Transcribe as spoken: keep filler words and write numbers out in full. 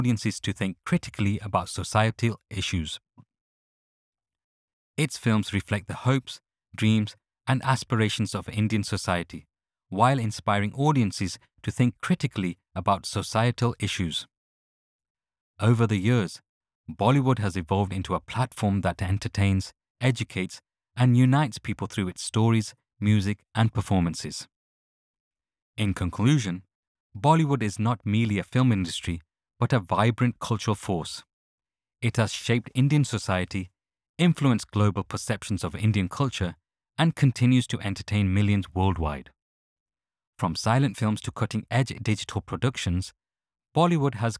audiences to think critically about societal issues. Its films reflect the hopes, dreams, and aspirations of Indian society, while inspiring audiences to think critically about societal issues. Over the years, Bollywood has evolved into a platform that entertains, educates, and unites people through its stories, music, and performances. In conclusion, Bollywood is not merely a film industry, but a vibrant cultural force. It has shaped Indian society, influenced global perceptions of Indian culture, and continues to entertain millions worldwide. From silent films to cutting-edge digital productions, Bollywood has